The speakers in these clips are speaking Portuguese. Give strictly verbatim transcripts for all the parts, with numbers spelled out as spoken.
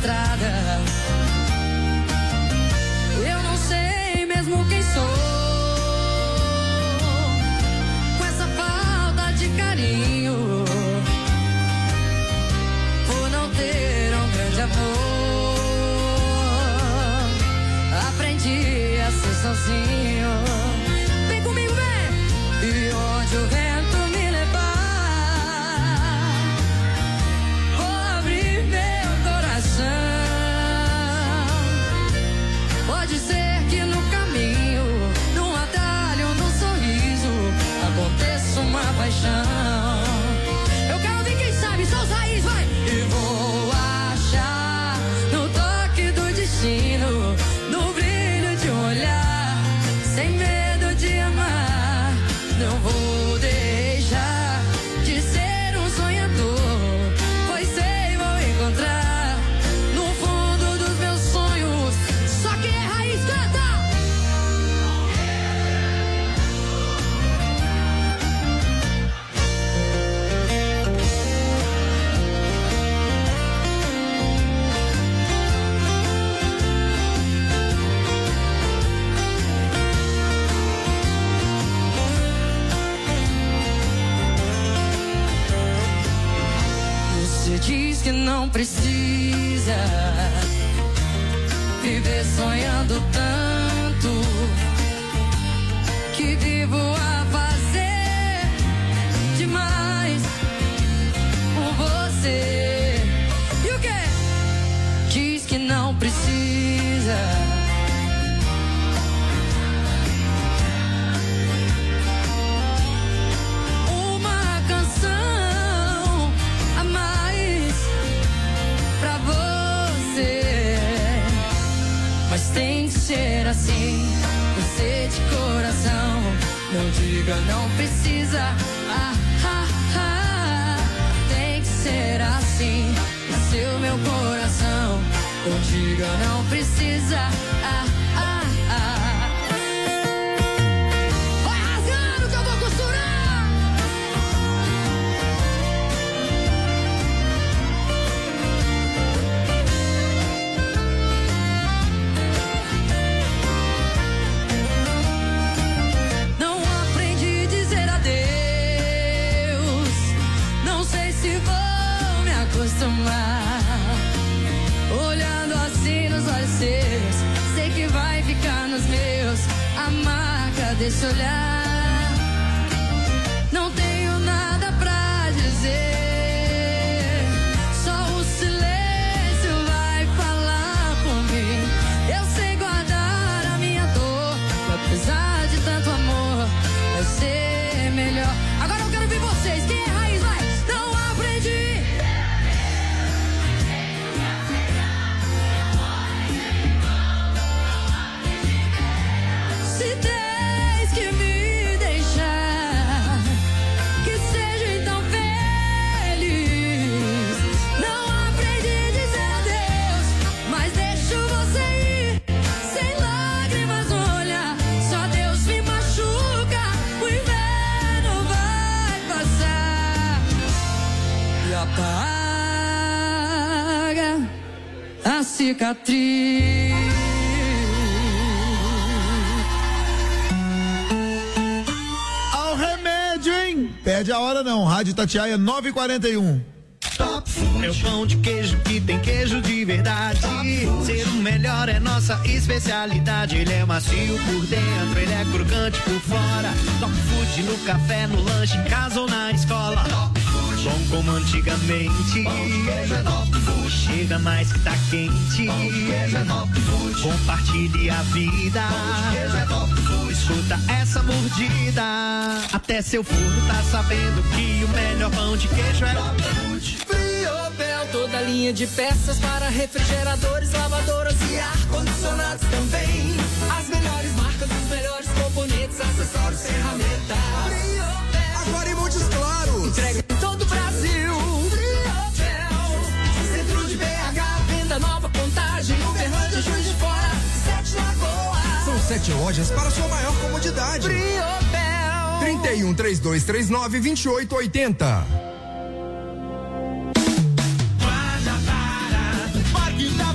estrada. Eu não sei mesmo quem sou, com essa falta de carinho, por não ter um grande amor. Aprendi a ser sozinho. Vem comigo, vem! E onde o vento me levar, vou abrir meu coração. Pode ser que no caminho, num atalho, num sorriso, aconteça uma paixão. Eu quero ver quem sabe, são os raízes, vai! E vou achar no toque do destino, no brilho de um olhar, sem medo de amar. Não vou deixar de ser um sonhador, pois sei, vou encontrar no fundo dos meus sonhos. Só que é raiz, canta! Você diz que não precisa viver sonhando tanto, que vivo a fazer demais por você. E o quê? Diz que não precisa uma canção a mais pra você, mas tem que ser assim, você de coração. Não diga não precisa, ah, ah, ah. Tem que ser assim, o seu meu coração. Não diga não precisa, ah, ah, ah. Vai rasgando que eu vou costurar. Não aprendi a dizer adeus, não sei se vou me acostumar. Olhando assim nos olhos seus, sei que vai ficar nos meus a marca desse olhar. Não tenho nada pra dizer, só o silêncio vai falar por mim. Eu sei guardar a minha dor, e apesar de tanto amor, vai ser melhor. Agora eu quero ver vocês, quem é raiz, vai! Não aprendi. Se tens que me deixar, que seja então feliz. Não aprendi a dizer adeus, mas deixo você ir, sem lágrimas no olhar. Só Deus me machuca, o inverno vai passar e apaga a cicatriz. Ao remédio, hein? Perde a hora não, Rádio Itatiaia nove e quarenta e um. É o pão de queijo que tem queijo de verdade. Ser o melhor é nossa especialidade. Ele é macio por dentro, ele é crocante por fora. Top Food no café, no lanche, em casa ou na escola. Bom como antigamente. Chega mais que tá quente. Compartilhe a vida. Escuta essa mordida. Até seu forno tá sabendo que o melhor pão de queijo é Top Food. Friobel, toda linha de peças para refrigeradores, lavadoras e ar-condicionados também. As melhores marcas, os melhores componentes, acessórios, ferramentas. Friobel, agora em Montes Claros. Entrega em todo o Brasil. Friobel, centro de B H, venda nova, Contagem, Uberlândia, Juiz de Fora, Sete Lagoas. São sete lojas para sua maior comodidade. Friobel. trinta e um, trinta e dois trinta e nove, vinte e oito oitenta. Guarda para, Parque da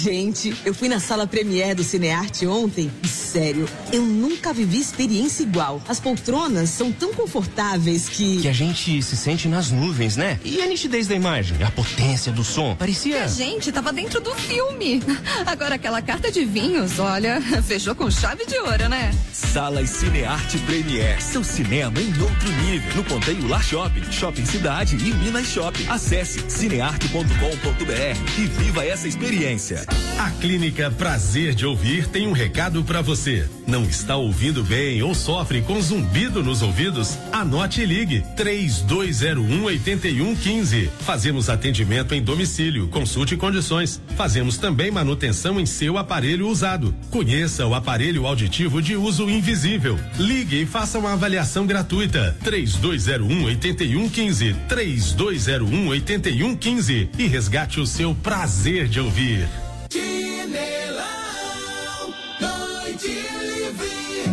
Gente, eu fui na sala Premiere do Cinearte ontem e, sério, eu nunca vivi experiência igual. As poltronas são tão confortáveis que... Que a gente se sente nas nuvens, né? E a nitidez da imagem, a potência do som, parecia... A gente tava dentro do filme. Agora aquela carta de vinhos, olha, fechou com chave de ouro, né? Salas Cinearte Premiere, seu cinema em outro nível. No Ponteio Lar Shopping, Shopping Cidade e Minas Shopping. Acesse cinearte ponto com ponto br e viva essa experiência. A Clínica Prazer de Ouvir tem um recado para você. Não está ouvindo bem ou sofre com zumbido nos ouvidos? Anote e ligue três dois zero um, oito um um cinco. Fazemos atendimento em domicílio, consulte condições. Fazemos também manutenção em seu aparelho usado. Conheça o aparelho auditivo de uso invisível. Ligue e faça uma avaliação gratuita. três dois zero um, oito um um cinco. três dois zero um, oito um um cinco e resgate o seu prazer de ouvir. Chinelão, Noite Livre.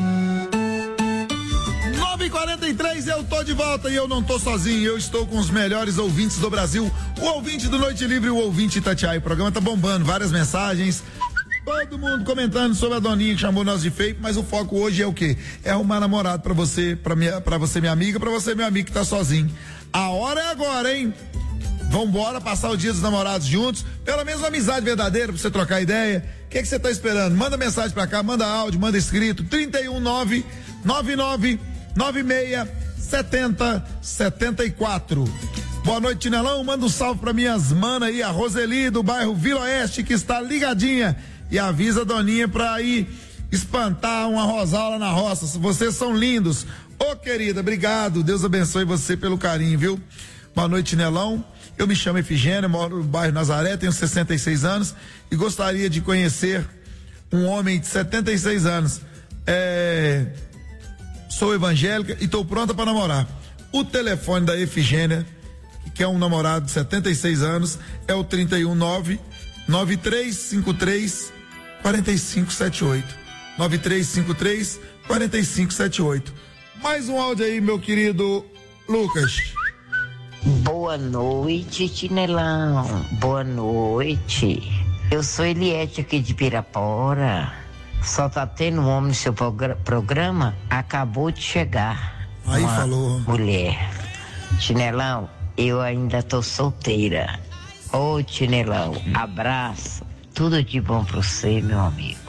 nove e quarenta e três, eu tô de volta e eu não tô sozinho, eu estou com os melhores ouvintes do Brasil, o ouvinte do Noite Livre, o ouvinte Itatiaia. O programa tá bombando, várias mensagens, todo mundo comentando sobre a Doninha que chamou nós de feio, mas o foco hoje é o quê? É arrumar namorado pra você, pra, minha, pra você minha amiga, pra você meu amigo que tá sozinho. A hora é agora, hein? Vambora passar o dia dos namorados juntos, pelo menos uma amizade verdadeira pra você trocar ideia. O que que você tá esperando? Manda mensagem pra cá, manda áudio, manda escrito, trinta e um, nove nove nove nove seis sete zero sete quatro. Boa noite, Tinelão, manda um salve pra minhas manas aí, a Roseli do bairro Vila Oeste, que está ligadinha, e avisa a Doninha pra ir espantar uma rosaura na roça. Vocês são lindos. Ô, querida, obrigado, Deus abençoe você pelo carinho, viu? Boa noite, Tinelão. Eu me chamo Efigênia, moro no bairro Nazaré, tenho sessenta e seis anos e gostaria de conhecer um homem de setenta e seis anos. É, sou evangélica e estou pronta para namorar. O telefone da Efigênia, que é um namorado de setenta e seis anos, é o trinta e um, nove nove três cinco três quatro cinco sete oito. nove três cinco três quatro cinco sete oito. Mais um áudio aí, meu querido Lucas. Boa noite, Tinelão. Boa noite. Eu sou Eliette aqui de Pirapora. Só tá tendo um homem no seu programa. Acabou de chegar. Aí uma falou. Mulher. Tinelão, eu ainda tô solteira. Ô, Tinelão, abraço. Tudo de bom pra você, meu amigo.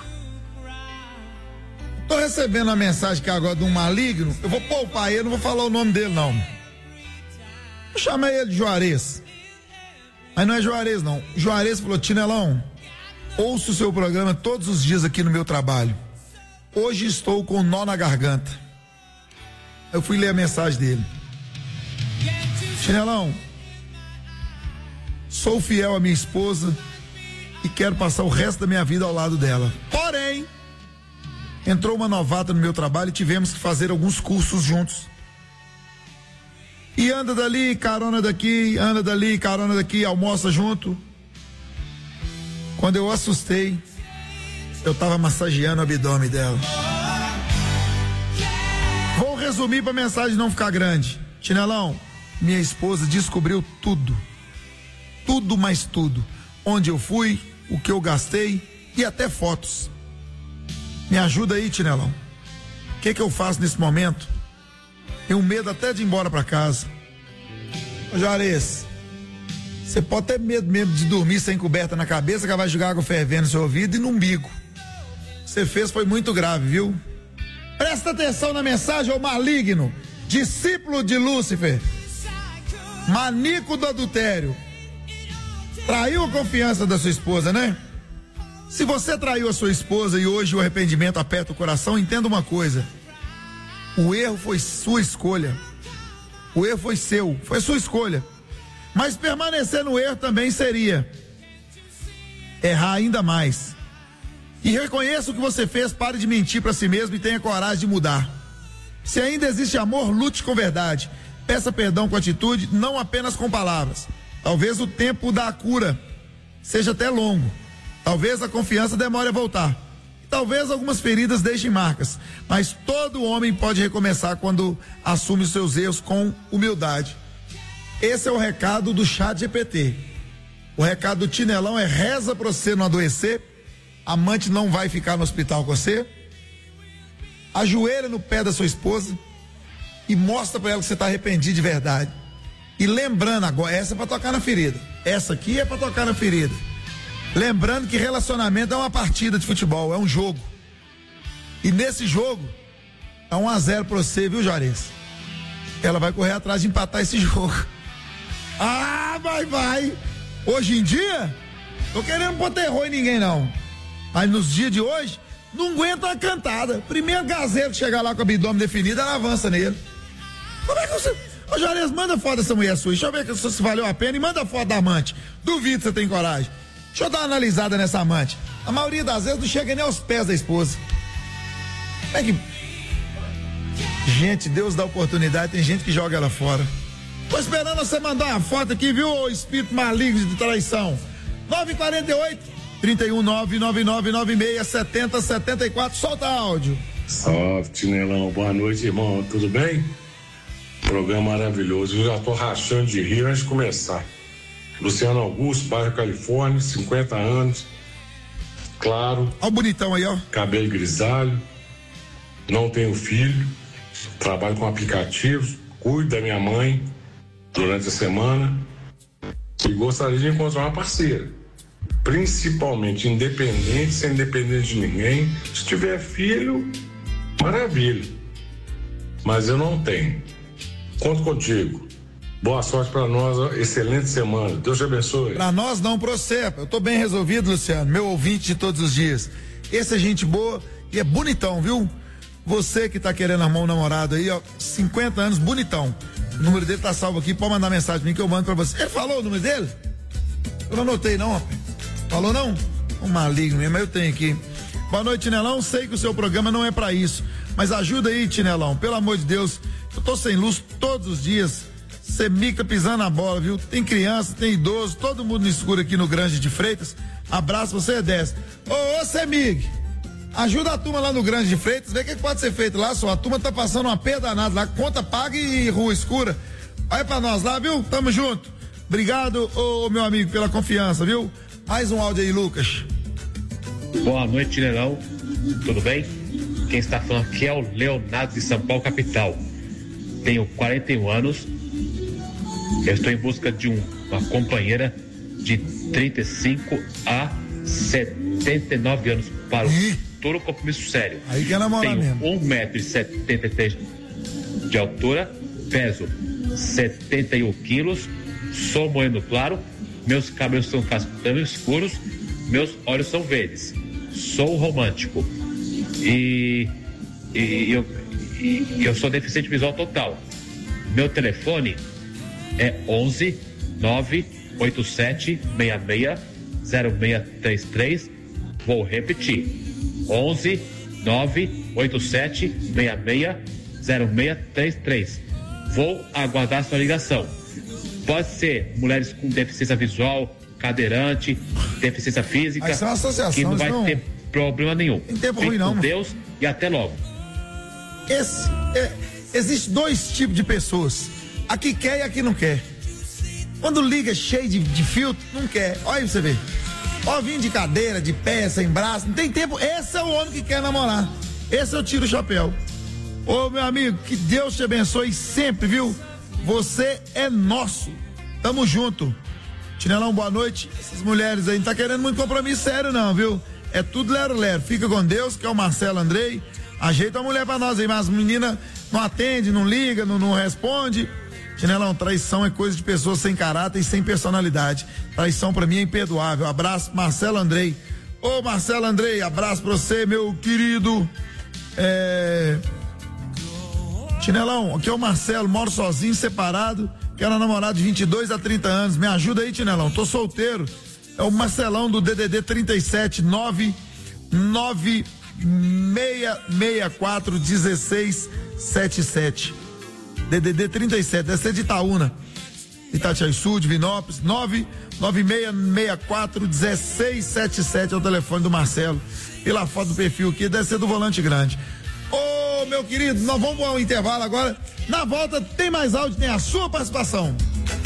Tô recebendo a mensagem que agora de um maligno. Eu vou poupar ele, não vou falar o nome dele, não. Eu chamei ele de Juarez. Mas não é Juarez, não. Juarez falou: Tinelão, ouço o seu programa todos os dias aqui no meu trabalho. Hoje estou com um nó na garganta. Eu fui ler a mensagem dele. Tinelão, sou fiel à minha esposa e quero passar o resto da minha vida ao lado dela. Porém, entrou uma novata no meu trabalho e tivemos que fazer alguns cursos juntos. E anda dali, carona daqui, anda dali, carona daqui, almoça junto. Quando eu assustei, eu tava massageando o abdômen dela. Vou resumir pra mensagem não ficar grande. Tinelão, minha esposa descobriu tudo. Tudo mais tudo. Onde eu fui, o que eu gastei e até fotos. Me ajuda aí, Tinelão. O que que eu faço nesse momento? Tenho medo até de ir embora pra casa. Ô Juarez, você pode ter medo mesmo de dormir sem coberta na cabeça, que ela vai jogar água fervendo no seu ouvido e no umbigo. O que você fez foi muito grave, viu? Presta atenção na mensagem, ô maligno, discípulo de Lúcifer, maníaco do adultério. Traiu a confiança da sua esposa, né? Se você traiu a sua esposa e hoje o arrependimento aperta o coração, entenda uma coisa: o erro foi sua escolha. O erro foi seu, foi sua escolha. Mas permanecer no erro também seria errar ainda mais. E reconheça o que você fez, pare de mentir para si mesmo e tenha coragem de mudar. Se ainda existe amor, lute com verdade. Peça perdão com atitude, não apenas com palavras. Talvez o tempo da cura seja até longo. Talvez a confiança demore a voltar. Talvez algumas feridas deixem marcas, mas todo homem pode recomeçar quando assume os seus erros com humildade. Esse é o recado do Chat G P T. O recado do Tinelão é: reza pra você não adoecer, a amante não vai ficar no hospital com você, ajoelha no pé da sua esposa e mostra pra ela que você tá arrependido de verdade. E lembrando agora, essa é pra tocar na ferida, essa aqui é pra tocar na ferida. Lembrando que relacionamento é uma partida de futebol, é um jogo. E nesse jogo, é um a zero pra você, viu, Juarez? Ela vai correr atrás de empatar esse jogo. Ah, vai, vai. Hoje em dia, tô querendo pôr terror em ninguém, não. Mas nos dias de hoje, não aguenta uma cantada. Primeiro gazeiro que chegar lá com o abdômen definido, ela avança nele. Como é que você... Ô, Juarez, manda foto dessa mulher sua. Deixa eu ver se valeu a pena e manda foto da amante. Duvido que você tem coragem. Deixa eu dar uma analisada nessa amante. A maioria das vezes não chega nem aos pés da esposa. Como é que... Gente, Deus dá oportunidade, tem gente que joga ela fora. Tô esperando você mandar uma foto aqui, viu, ô espírito maligno de traição. nove quatro oito, três um nove, nove nove nove seis, sete zero sete quatro, solta áudio. Salve, Tinelão, boa noite, irmão, tudo bem? Programa maravilhoso, eu já tô rachando de rir antes de começar. Luciano Augusto, bairro Califórnia, cinquenta anos, claro. Olha o bonitão aí, ó. Cabelo grisalho, não tenho filho, trabalho com aplicativos, cuido da minha mãe durante a semana e gostaria de encontrar uma parceira, principalmente independente, sem depender de ninguém. Se tiver filho, maravilha, mas eu não tenho. Conto contigo. Boa sorte pra nós, ó. Excelente semana, Deus te abençoe. Pra nós não, pra você. Eu tô bem resolvido, Luciano, meu ouvinte de todos os dias. Esse é gente boa e é bonitão, viu? Você que tá querendo arrumar um namorado aí, ó, cinquenta anos, bonitão. O número dele tá salvo aqui, pode mandar mensagem pra mim que eu mando pra você. Ele falou o número dele? Eu não anotei não, rapaz. Falou não? Um maligno mesmo, eu tenho aqui. Boa noite, Tinelão, sei que o seu programa não é pra isso, mas ajuda aí, Tinelão, pelo amor de Deus. Eu tô sem luz todos os dias, você mica pisando na bola, viu? Tem criança, tem idoso, todo mundo no escuro aqui no Grande de Freitas. Abraço, você é dez. Ô, ô, Semig, ajuda a turma lá no Grande de Freitas, vê o que pode ser feito lá, só a turma tá passando uma pé danada lá, conta paga e rua escura. Vai pra nós lá, viu? Tamo junto. Obrigado, ô, meu amigo, pela confiança, viu? Mais um áudio aí, Lucas. Boa noite, Tinelão. Tudo bem? Quem está falando aqui é o Leonardo de São Paulo, capital. Tenho quarenta e um anos. Eu estou em busca de um, uma companheira de trinta e cinco a setenta e nove anos para o futuro compromisso sério. Aí quer namorar Tenho mesmo. um metro e setenta e três de altura, peso setenta e um quilos, sou moreno claro, meus cabelos são castanhos escuros, meus olhos são verdes, sou romântico e, e eu, e eu sou deficiente visual total. Meu telefone é onze nove oito sete seis seis zero seis três três. Vou repetir: onze nove oito sete seis seis zero seis três três. Vou aguardar sua ligação. Pode ser mulheres com deficiência visual, cadeirante, deficiência física, Mas são associações, que não vai não... ter problema nenhum. Tem tempo Fique ruim, não, com mano. Deus e até logo. Esse, é, existe dois tipos de pessoas: a que quer e a que não quer. Quando liga cheio de, de filtro, não quer. Olha aí pra você ver. Ó, vindo de cadeira, de pé, sem braço, não tem tempo. Esse é o homem que quer namorar. Esse eu tiro o chapéu. Ô, meu amigo, que Deus te abençoe sempre, viu? Você é nosso. Tamo junto. Tinelão, boa noite. Essas mulheres aí não tá querendo muito compromisso sério, não, viu? É tudo lero-lero. Fica com Deus, que é o Marcelo Andrei. Ajeita a mulher pra nós aí, mas as meninas não atende, não liga, não, não responde. Tinelão, traição é coisa de pessoas sem caráter e sem personalidade. Traição pra mim é imperdoável. Abraço, Marcelo Andrei. Ô, Marcelo Andrei, abraço pra você, meu querido. É... Tinelão, aqui é o Marcelo, moro sozinho, separado, quero namorado de vinte e dois a trinta anos. Me ajuda aí, Tinelão, tô solteiro. É o Marcelão do D D D trinta e sete nove nove seis seis quatro um seis sete sete. D D D trinta e sete, deve ser de Itaúna, Itatiaçu, Divinópolis. Nove nove seis seis quatro um seis sete sete é o telefone do Marcelo. Pela foto do perfil aqui, deve ser do Volante Grande. Ô, meu querido, nós vamos ao intervalo agora. Na volta tem mais áudio, tem a sua participação.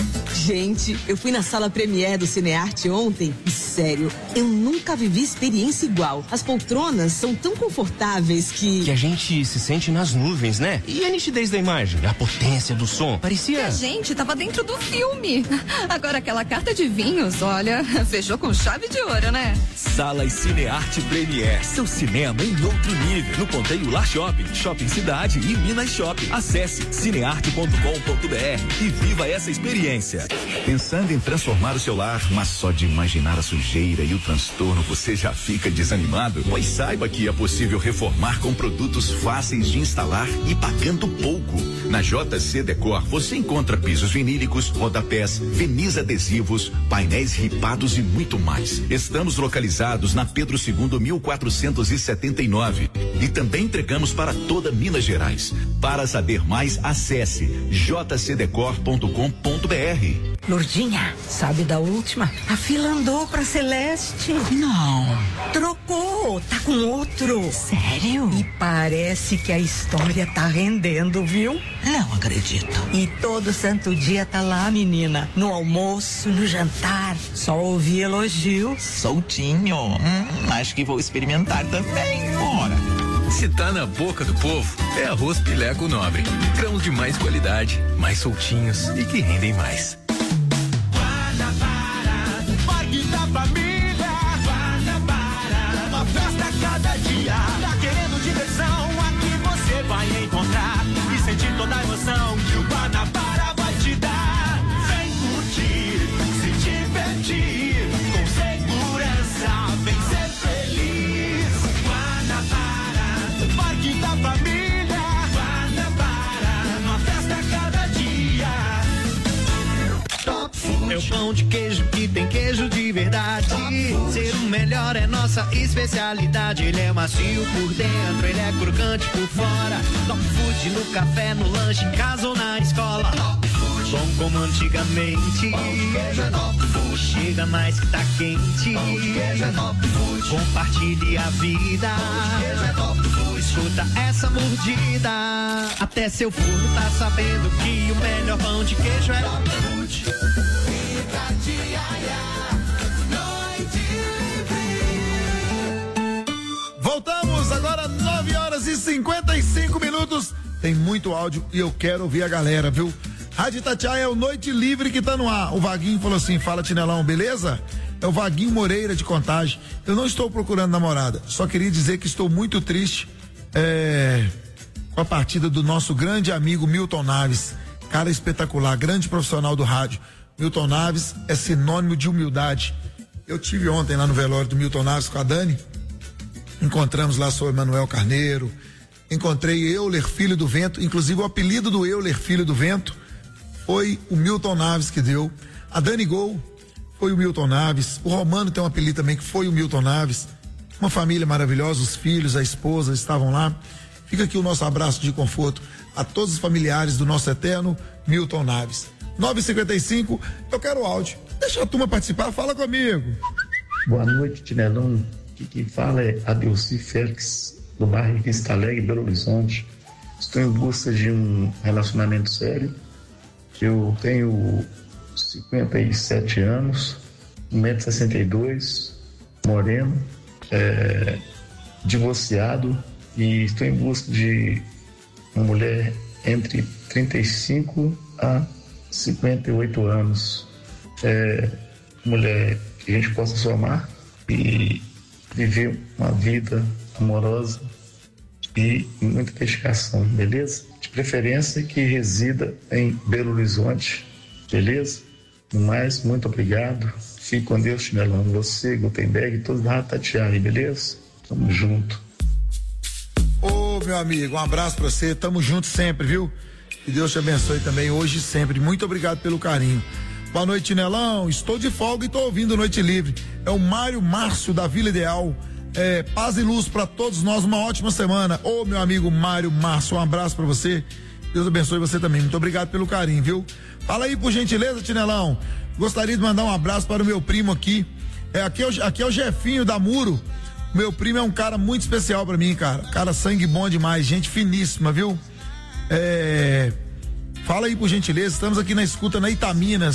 Gente, eu fui na sala Premier do Cinearte ontem e, sério, eu nunca vivi experiência igual. As poltronas são tão confortáveis que... Que a gente se sente nas nuvens, né? E a nitidez da imagem, a potência do som, parecia... Que a gente tava dentro do filme. Agora aquela carta de vinhos, olha, fechou com chave de ouro, né? Sala e Cinearte Premier, seu cinema em outro nível. No Ponteio Lar Shopping, Shopping Cidade e Minas Shopping. Acesse cinearte ponto com ponto br e viva essa experiência. Pensando em transformar o seu lar, mas só de imaginar a sujeira e o transtorno você já fica desanimado? Pois saiba que é possível reformar com produtos fáceis de instalar e pagando pouco. Na J C Decor você encontra pisos vinílicos, rodapés, verniz adesivos, painéis ripados e muito mais. Estamos localizados na Pedro segundo mil quatrocentos e setenta e nove e também entregamos para toda Minas Gerais. Para saber mais, acesse j c decor ponto com ponto br. Lourdinha, sabe da última? A fila andou pra Celeste. Não. Trocou, tá com outro. Sério? E parece que a história tá rendendo, viu? Não acredito. E todo santo dia tá lá, menina. No almoço, no jantar. Só ouvi elogios. Soltinho. Hum, acho que vou experimentar também. Bora. Se tá na boca do povo, é arroz Pileco Nobre. Grãos de mais qualidade, mais soltinhos e que rendem mais. Guanabara, o parque da família. Guanabara, uma festa a cada dia. Tá querendo diversão? Aqui você vai encontrar e sentir toda a emoção que o Guanabara vai te dar. Vem curtir, se divertir, com segurança, vem ser feliz. Guanabara, parque da família. Guanabara, uma festa a cada dia. Top Food. É o pão de queijo que tem queijo de verdade. Ser o melhor é nossa especialidade. Ele é macio por dentro, ele é crocante por fora. Top Food no café, no lanche, em casa ou na escola. Top Food. Bom como antigamente. Pão de queijo é Top Food. Chega mais que tá quente. Pão de queijo é Top Food. Compartilhe a vida. Pão de queijo é Top Food. Escuta essa mordida. Até seu forno tá sabendo que o melhor pão de queijo é Top Food. Voltamos agora, nove horas e cinquenta e cinco minutos. Tem muito áudio e eu quero ouvir a galera, viu? Rádio Itatiaia é o Noite Livre que tá no ar. O Vaguinho falou assim: fala, Tinelão, beleza? É o Vaguinho Moreira de Contagem. Eu não estou procurando namorada, só queria dizer que estou muito triste é, com a partida do nosso grande amigo Milton Naves. Cara espetacular, grande profissional do rádio. Milton Naves é sinônimo de humildade. Eu tive ontem lá no velório do Milton Naves com a Dani. Encontramos lá o senhor Emanuel Carneiro. Encontrei Euler Filho do Vento. Inclusive o apelido do Euler Filho do Vento foi o Milton Naves que deu. A Dani Gol foi o Milton Naves. O Romano tem um apelido também que foi o Milton Naves. Uma família maravilhosa, os filhos, a esposa estavam lá. Fica aqui o nosso abraço de conforto a todos os familiares do nosso eterno Milton Naves. nove e cinquenta e cinco, eu quero o áudio. Deixa a turma participar, fala comigo. Boa noite, Tinelão. Aqui quem fala é Adilci Félix, do bairro Vista Alegre, Belo Horizonte. Estou em busca de um relacionamento sério. Eu tenho cinquenta e sete anos, um metro e sessenta e dois, moreno, é, divorciado, e estou em busca de uma mulher entre trinta e cinco a cinquenta e oito anos, é, mulher que a gente possa somar e viver uma vida amorosa e muita dedicação, beleza? De preferência que resida em Belo Horizonte, beleza? No mais, muito obrigado. Fique com Deus, Chinelão. Você, Gutenberg e todos da Itatiaia, beleza? Tamo junto. Ô, meu amigo, um abraço pra você. Tamo junto sempre, viu? Que Deus te abençoe também hoje e sempre. Muito obrigado pelo carinho. Boa noite, Tinelão. Estou de folga e tô ouvindo Noite Livre. É o Mário Márcio da Vila Ideal. É, paz e luz para todos nós, uma ótima semana. Ô, meu amigo Mário Márcio, um abraço para você. Deus abençoe você também. Muito obrigado pelo carinho, viu? Fala aí, por gentileza, Tinelão. Gostaria de mandar um abraço para o meu primo aqui. É, aqui, é o, aqui é o Jefinho da Muro. Meu primo é um cara muito especial para mim, cara. Cara, sangue bom demais, gente finíssima, viu? É, fala aí, por gentileza. Estamos aqui na escuta na Itaminas.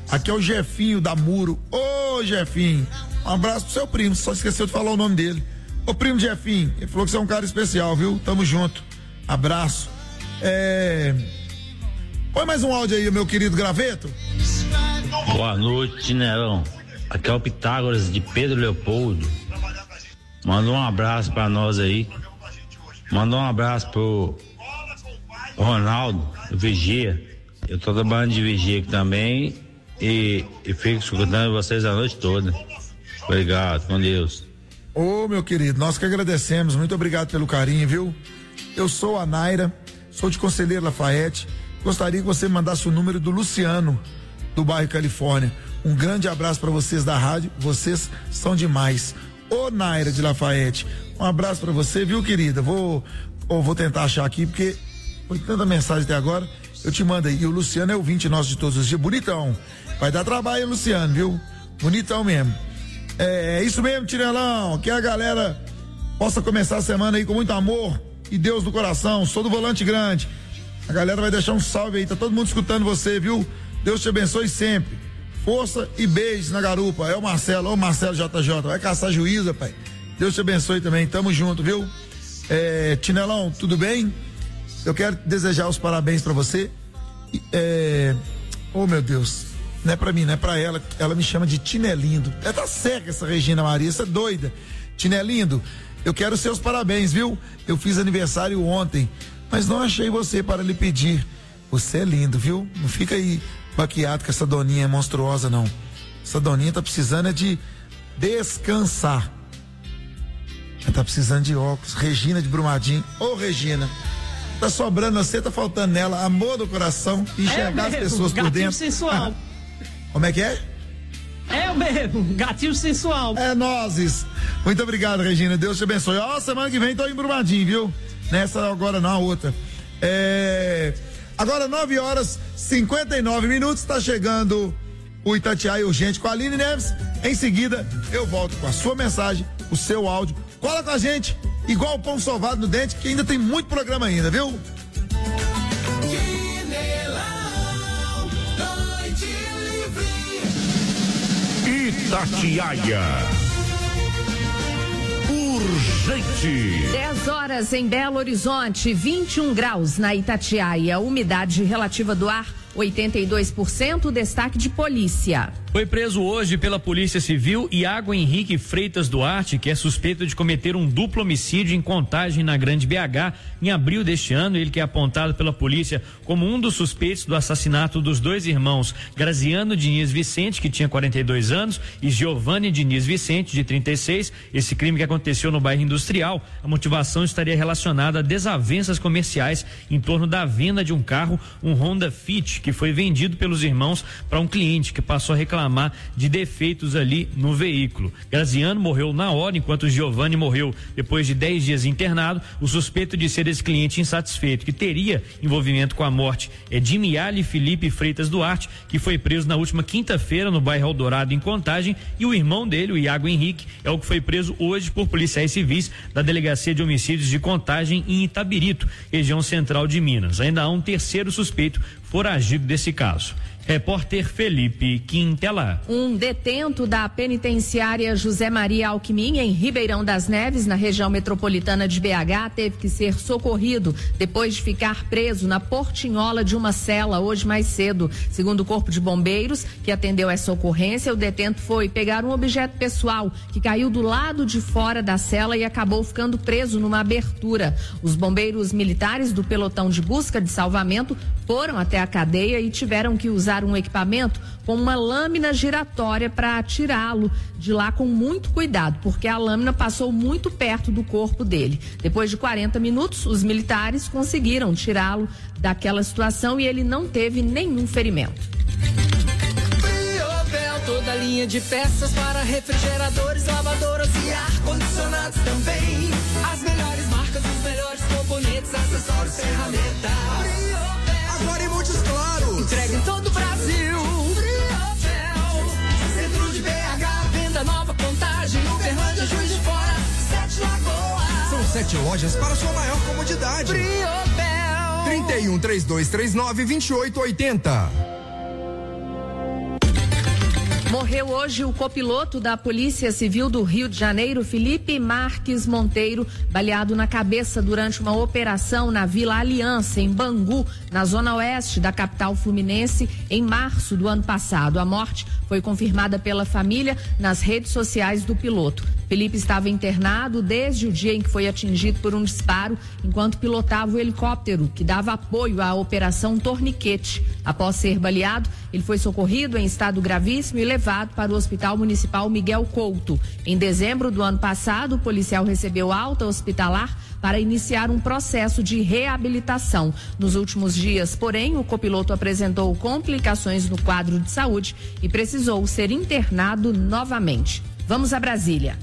Aqui é o Jefinho da Muro. Ô, Jefinho, um abraço pro seu primo, só esqueceu de falar o nome dele. Ô, primo Jefinho, ele falou que você é um cara especial, viu? Tamo junto. Abraço. É... Põe mais um áudio aí, meu querido Graveto. Boa noite, Nerão. Aqui é o Pitágoras de Pedro Leopoldo. Manda um abraço pra nós aí. Manda um abraço pro Ronaldo, do Vigia. Eu tô trabalhando de vigia aqui também e, e fico escutando vocês a noite toda. Obrigado, com Deus. Ô, meu querido, nós que agradecemos, muito obrigado pelo carinho, viu? Eu sou a Naira, sou de Conselheiro Lafayette. Gostaria que você mandasse o número do Luciano, do bairro Califórnia. Um grande abraço para vocês da rádio, vocês são demais. Ô, Naira de Lafayette, um abraço para você, viu, querida? Vou, oh, vou tentar achar aqui, porque foi tanta mensagem até agora, eu te mando aí. E o Luciano é ouvinte nosso de todos os dias, bonitão. Vai dar trabalho, hein, Luciano, viu? Bonitão mesmo. É, é isso mesmo, Tinelão, que a galera possa começar a semana aí com muito amor e Deus no coração. Sou do Volante Grande. A galera vai deixar um salve aí, tá todo mundo escutando você, viu? Deus te abençoe sempre. Força e beijos na garupa. É o Marcelo, ô Marcelo J J, vai caçar juízo, pai. Deus te abençoe também, tamo junto, viu? É, Tinelão, tudo bem? Eu quero desejar os parabéns pra você. É, oh, meu Deus, não é pra mim, não é pra ela. Ela me chama de Tinelindo. É, tá seca essa Regina Maria, você é doida. Tinelindo, eu quero seus parabéns, viu? Eu fiz aniversário ontem, mas não achei você para lhe pedir. Você é lindo, viu? Não fica aí baqueado com essa doninha monstruosa, não. Essa doninha tá precisando é de descansar. Ela tá precisando de óculos. Regina de Brumadinho. Ô, Regina, tá sobrando você, tá faltando nela amor do coração e enxergar é as pessoas por dentro. Sensual. Ah, como é que é? É o mesmo, gatinho sensual. É nozes. Muito obrigado, Regina. Deus te abençoe. Ó, semana que vem tô em Brumadinho, viu? Nessa agora não, a outra. É... Agora nove horas e cinquenta e nove minutos, tá chegando o Itatiaia Urgente com a Aline Neves. Em seguida, eu volto com a sua mensagem, o seu áudio. Cola com a gente, igual o pão sovado no dente, que ainda tem muito programa ainda, viu? Itatiaia Urgente. dez horas em Belo Horizonte, vinte e um graus na Itatiaia. Umidade relativa do ar oitenta e dois por cento. Destaque de polícia. Foi preso hoje pela Polícia Civil Iago Henrique Freitas Duarte, que é suspeito de cometer um duplo homicídio em Contagem, na Grande B H, em abril deste ano. Ele que é apontado pela polícia como um dos suspeitos do assassinato dos dois irmãos, Graziano Diniz Vicente, que tinha quarenta e dois anos, e Giovanni Diniz Vicente, de trinta e seis. Esse crime que aconteceu no bairro Industrial, a motivação estaria relacionada a desavenças comerciais em torno da venda de um carro, um Honda Fit, que foi vendido pelos irmãos para um cliente que passou a reclamar de defeitos ali no veículo. Graziano morreu na hora, enquanto Giovanni morreu depois de dez dias internado. O suspeito de ser esse cliente insatisfeito, que teria envolvimento com a morte, é Dimiali Felipe Freitas Duarte, que foi preso na última quinta-feira no bairro Eldorado, em Contagem, e o irmão dele, o Iago Henrique, é o que foi preso hoje por policiais civis da Delegacia de Homicídios de Contagem, em Itabirito, região central de Minas. Ainda há um terceiro suspeito foragido desse caso. Repórter Felipe Quintela. Um detento da penitenciária José Maria Alckmin, em Ribeirão das Neves, na região metropolitana de B H, teve que ser socorrido depois de ficar preso na portinhola de uma cela hoje mais cedo. Segundo o Corpo de Bombeiros, que atendeu essa ocorrência, o detento foi pegar um objeto pessoal que caiu do lado de fora da cela e acabou ficando preso numa abertura. Os bombeiros militares do pelotão de busca de salvamento foram até a cadeia e tiveram que usar um equipamento com uma lâmina giratória para tirá-lo de lá com muito cuidado, porque a lâmina passou muito perto do corpo dele. Depois de quarenta minutos, os militares conseguiram tirá-lo daquela situação e ele não teve nenhum ferimento. Friobel, toda linha de peças para refrigeradores, lavadoras e ar-condicionados também. As melhores marcas, os melhores componentes, acessórios, ferramentas. Agora em Montes Claros. Entrega em todo o Brasil. Friobel. Centro de B H, venda nova, Contagem, Uberlândia, Juiz de Fora, Sete Lagoas. São sete lojas para sua maior comodidade. Friobel. trinta e um, trinta e dois, trinta e nove, vinte e oito, oitenta. Morreu hoje o copiloto da Polícia Civil do Rio de Janeiro, Felipe Marques Monteiro, baleado na cabeça durante uma operação na Vila Aliança, em Bangu, na zona oeste da capital fluminense, em março do ano passado. A morte foi confirmada pela família nas redes sociais do piloto. Felipe estava internado desde o dia em que foi atingido por um disparo, enquanto pilotava o helicóptero que dava apoio à Operação Torniquete. Após ser baleado, ele foi socorrido em estado gravíssimo e levado para o Hospital Municipal Miguel Couto. Em dezembro do ano passado, o policial recebeu alta hospitalar para iniciar um processo de reabilitação. Nos últimos dias, porém, o copiloto apresentou complicações no quadro de saúde e precisou ser internado novamente. Vamos a Brasília.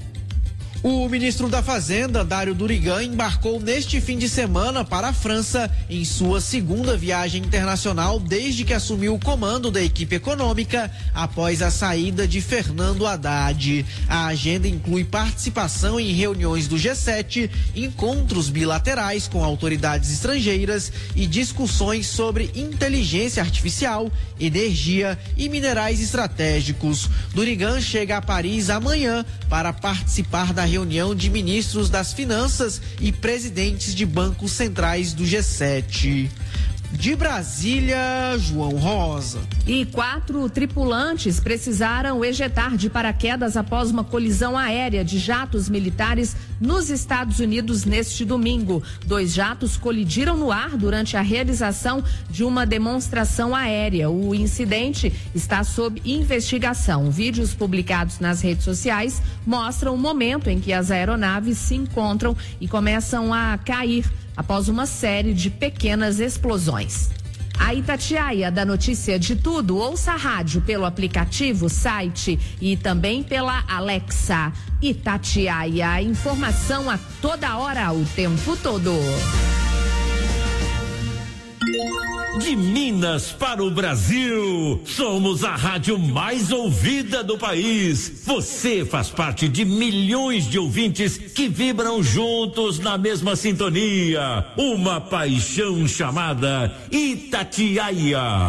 O ministro da Fazenda, Dário Durigan, embarcou neste fim de semana para a França em sua segunda viagem internacional desde que assumiu o comando da equipe econômica após a saída de Fernando Haddad. A agenda inclui participação em reuniões do G sete, encontros bilaterais com autoridades estrangeiras e discussões sobre inteligência artificial, energia e minerais estratégicos. Durigan chega a Paris amanhã para participar da reunião de ministros das Finanças e presidentes de bancos centrais do G sete. De Brasília, João Rosa. E quatro tripulantes precisaram ejetar de paraquedas após uma colisão aérea de jatos militares nos Estados Unidos neste domingo. Dois jatos colidiram no ar durante a realização de uma demonstração aérea. O incidente está sob investigação. Vídeos publicados nas redes sociais mostram o momento em que as aeronaves se encontram e começam a cair após uma série de pequenas explosões. A Itatiaia da Notícia de Tudo, ouça a rádio pelo aplicativo, site e também pela Alexa. Itatiaia, informação a toda hora, o tempo todo. De Minas para o Brasil, somos a rádio mais ouvida do país. Você faz parte de milhões de ouvintes que vibram juntos na mesma sintonia. Uma paixão chamada Itatiaia.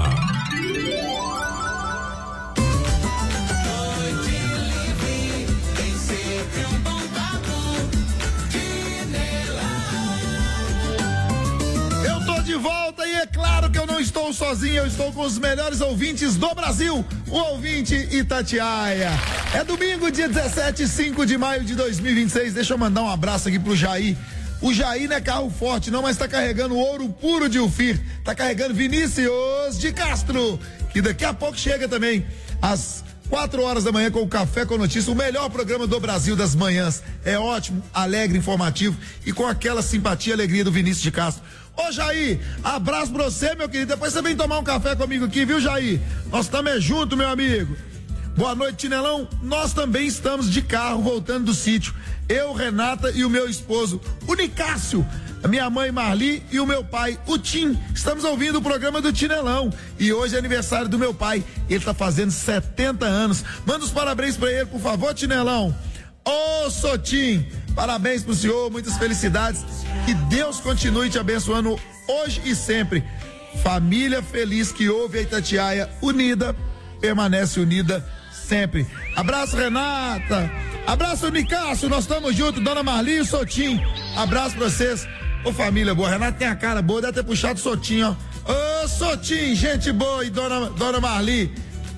De volta, e é claro que eu não estou sozinho, eu estou com os melhores ouvintes do Brasil, o ouvinte Itatiaia. É domingo, dia dezessete, cinco de maio de dois mil e vinte e seis. Deixa eu mandar um abraço aqui pro Jair. O Jair não é carro forte não, mas tá carregando ouro puro de Ufir, tá carregando Vinícius de Castro, que daqui a pouco chega também às quatro horas da manhã com o Café com Notícia, o melhor programa do Brasil das manhãs. É ótimo, alegre, informativo e com aquela simpatia e alegria do Vinícius de Castro. Ô Jair, abraço pra você, meu querido. Depois você vem tomar um café comigo aqui, viu, Jair? Nós estamos juntos, meu amigo. Boa noite, Tinelão. Nós também estamos de carro voltando do sítio. Eu, Renata e o meu esposo, o Nicásio, a minha mãe Marli e o meu pai, o Tim. Estamos ouvindo o programa do Tinelão. E hoje é aniversário do meu pai. Ele tá fazendo setenta anos. Manda os parabéns pra ele, por favor, Tinelão. Ô, Sotim, parabéns pro senhor, muitas felicidades. Que Deus continue te abençoando hoje e sempre. Família feliz que ouve a Itatiaia unida, permanece unida sempre. Abraço, Renata. Abraço, Nicásio, nós estamos juntos, Dona Marli e Sotim. Abraço pra vocês. Ô, família boa, Renata tem a cara boa, deve ter puxado Sotim, ó. Ô, Sotim, gente boa, e Dona, Dona Marli.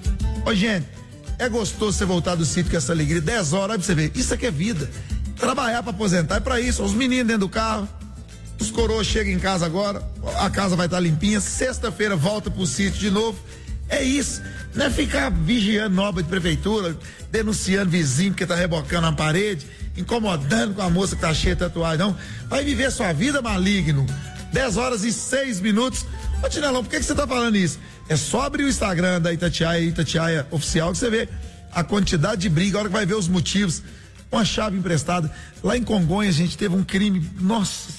Ô, gente, é gostoso você voltar do sítio com essa alegria. dez horas, olha pra você ver, isso aqui é vida. Trabalhar pra aposentar é pra isso. Os meninos dentro do carro, os coroas chegam em casa agora, a casa vai estar limpinha, sexta-feira volta pro sítio de novo. É isso, não é ficar vigiando obra de prefeitura, denunciando vizinho porque tá rebocando a parede, incomodando com a moça que tá cheia de tatuagem, não. Vai viver sua vida, maligno. dez horas e seis minutos. Ô, Tinelão, por que que você tá falando isso? É só abrir o Instagram da Itatiaia, Itatiaia Oficial, que você vê a quantidade de briga, a hora que vai ver os motivos. Uma chave emprestada. Lá em Congonhas, a gente teve um crime. Nossa.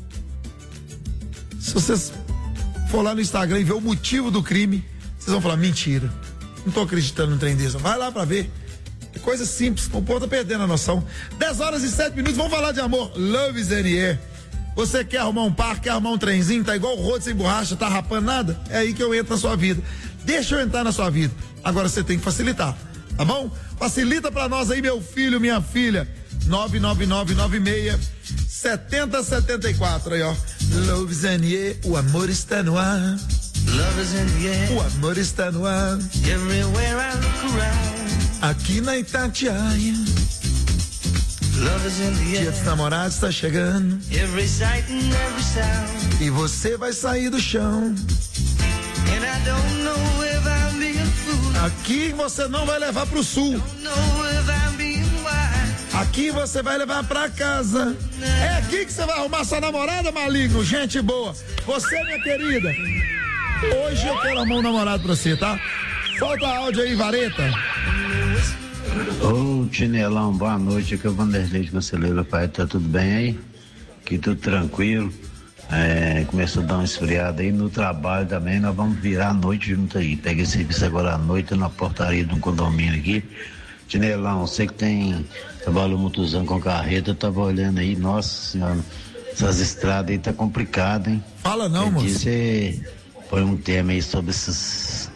Se vocês for lá no Instagram e ver o motivo do crime, vocês vão falar, mentira. Não tô acreditando no trem desse. Vai lá pra ver. É coisa simples. O povo tá perdendo a noção. dez horas e sete minutos, vamos falar de amor. Love is in the air. Você quer arrumar um par, quer arrumar um trenzinho, tá igual o rodo sem borracha, tá rapando nada? É aí que eu entro na sua vida. Deixa eu entrar na sua vida. Agora você tem que facilitar. tá bom? Facilita pra nós aí, meu filho, minha filha. nove nove nove nove seis sete zero sete quatro aí, ó. Love Zanier, o amor está no ar. Love is in the air. O amor está no ar. Everywhere I look around. Aqui na Itatiaia. Love is in the Dia air. dos Namorados está chegando. Every sight and every sound. E você vai sair do chão. And I don't know if I'm being fool. Aqui você não vai levar pro sul. Don't know if I'm being wise. Aqui você vai levar pra casa. É aqui que você vai arrumar sua namorada, maligno. Gente boa. Você, minha querida. Hoje eu quero arrumar um namorado pra você, tá? Solta áudio aí, vareta. Ô, Chinelão, boa noite. Aqui é o Vanderlei de Conselheiro, pai. Tá tudo bem aí? Aqui tudo tranquilo. É, começou a dar uma esfriada aí no trabalho também. Nós vamos virar a noite junto aí. Pega esse serviço agora à noite na portaria de um condomínio aqui. Chinelão, você que tem trabalhou muitos anos com carreta, eu tava olhando aí, nossa senhora, essas estradas aí tá complicado, hein? Fala não, moço. Você põe um tema aí sobre esses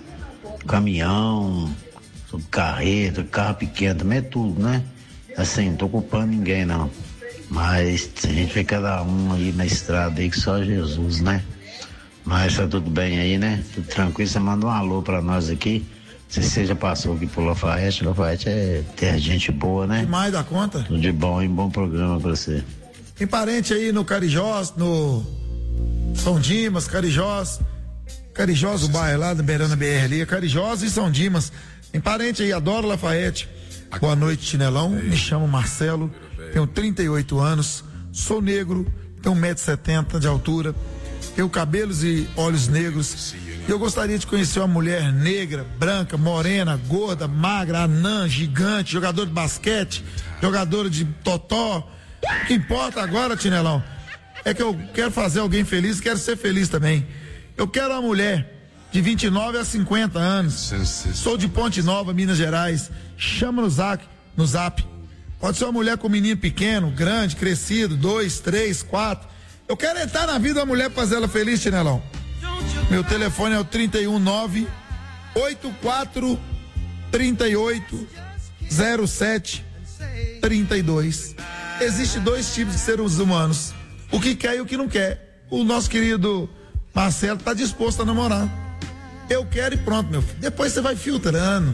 caminhão, sobre carreta, carro pequeno, também é tudo, né? Assim, não tô culpando ninguém não, mas a gente vê cada um aí na estrada aí que só Jesus, né? Mas tá tudo bem aí, né? Tudo tranquilo, você manda um alô pra nós aqui. Não sei se você já passou aqui por Lafayette. Lafayette é ter gente boa, né? Demais da conta. Tudo de bom, hein? Bom programa pra você. Tem parente aí no Carijós, no São Dimas, Carijós. Carijós, o bairro lá da Beirana B R ali, Carijós e São Dimas. Tem parente aí, adoro Lafayette. Boa noite, Chinelão. Me chamo Marcelo, tenho trinta e oito anos, sou negro, tenho um metro e setenta de altura, tenho cabelos e olhos negros. E eu gostaria de conhecer uma mulher negra, branca, morena, gorda, magra, anã, gigante, jogador de basquete, jogadora de totó. O que importa agora, Chinelão, é que eu quero fazer alguém feliz e quero ser feliz também. Eu quero uma mulher de vinte e nove a cinquenta anos. Sou de Ponte Nova, Minas Gerais. Chama no zap, no zap. Pode ser uma mulher com um menino pequeno, grande, crescido, dois, três, quatro. Eu quero entrar na vida da mulher pra fazer ela feliz, Chinelão. Meu telefone é o trinta e um nove oito quatro trinta e oito zero sete trinta e dois. Existem dois tipos de seres humanos: o que quer e o que não quer. O nosso querido Marcelo tá disposto a namorar. Eu quero e pronto, meu filho. Depois você vai filtrando,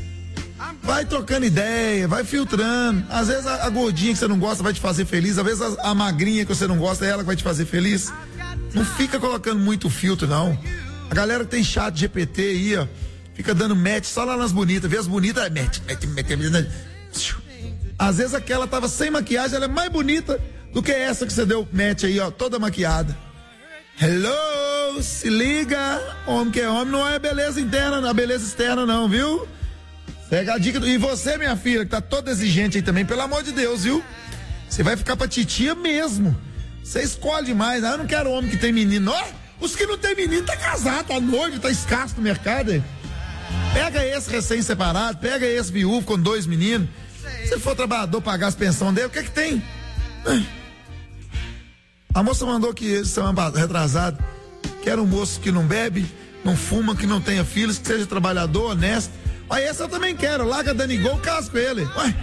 vai trocando ideia, vai filtrando. Às vezes a, a gordinha que você não gosta vai te fazer feliz, às vezes a, a magrinha que você não gosta é ela que vai te fazer feliz. Não fica colocando muito filtro, não. A galera que tem chat G P T aí, ó, fica dando match só lá nas bonitas. Vê as bonitas, match, match, match, match. Às vezes aquela tava sem maquiagem, ela é mais bonita do que essa que você deu match aí, ó, toda maquiada. Hello, se liga. Homem que é homem não é beleza interna, a beleza externa não, viu? Pega a dica. Do... E você, minha filha, que tá toda exigente aí também, pelo amor de Deus, viu? Você vai ficar pra titia mesmo. Você escolhe demais. Ah, eu não quero homem que tem menino. Ó, oh, os que não tem menino tá casado, tá noivo, tá escasso no mercado. Hein? Pega esse recém-separado, pega esse viúvo com dois meninos. Se ele for trabalhador, pagar as pensões dele, o que é que tem? A moça mandou que esse semana retrasado, que era um moço que não bebe, não fuma, que não tenha filhos, que seja trabalhador, honesto. Aí esse eu também quero. Larga Dani Gol, caso com ele. Ué.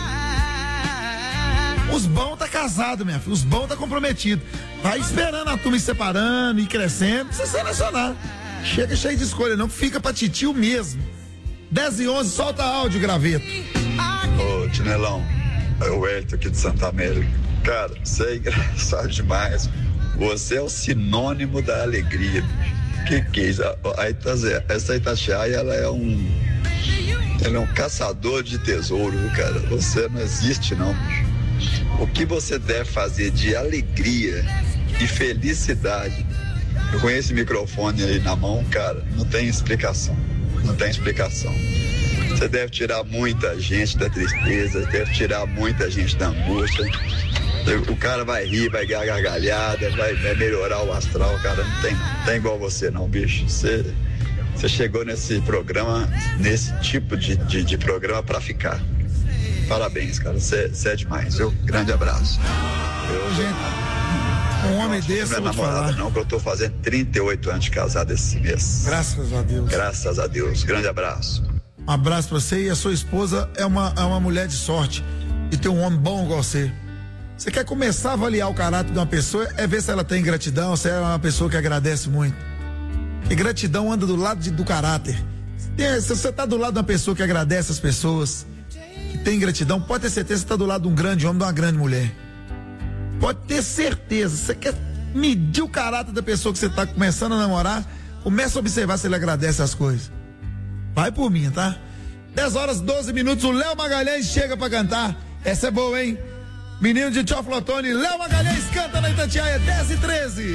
Os bons tá casado, minha filha. Os bons tá comprometido. Vai esperando a turma ir separando, ir crescendo. Não precisa selecionar. Chega cheio de escolha, não. Fica pra titio mesmo. dez e onze, solta áudio, graveto. Ô, Chinelão, é o Hélio aqui de Santa América. Cara, você é engraçado demais. Você é o sinônimo da alegria. Que que é isso? Aí tá Zé, essa Itatiaia, ela é um. Ela é um caçador de tesouro, cara. Você não existe, não. O que você deve fazer de alegria e felicidade? Eu conheço esse microfone aí na mão, cara, não tem explicação. Não tem explicação. Você deve tirar muita gente da tristeza, deve tirar muita gente da angústia. O cara vai rir, vai ganhar gargalhada, vai, vai melhorar o astral, cara. Não tem, não tem igual você, não, bicho. Você, você chegou nesse programa, nesse tipo de, de, de programa pra ficar. Parabéns, cara. Você é demais, viu? Grande abraço. Eu, gente, um homem desse, não é namorada, não, que eu tô fazendo trinta e oito anos de casado esse mês. Graças a Deus. Graças a Deus. Grande abraço. Um abraço pra você, e a sua esposa é uma, é uma mulher de sorte de ter um homem bom igual você. Você quer começar a avaliar o caráter de uma pessoa, é ver se ela tem gratidão, se ela é uma pessoa que agradece muito. E gratidão anda do lado de, do caráter. Se você tá do lado de uma pessoa que agradece as pessoas, que tem gratidão, pode ter certeza que você tá do lado de um grande homem, de uma grande mulher. Pode ter certeza. Você quer medir o caráter da pessoa que você tá começando a namorar, começa a observar se ele agradece as coisas. Vai por mim, tá? dez horas, doze minutos, o Léo Magalhães chega pra cantar. Essa é boa, hein? Menino de Teoflotone, Léo Magalhães canta na Itatiaia, dez e treze.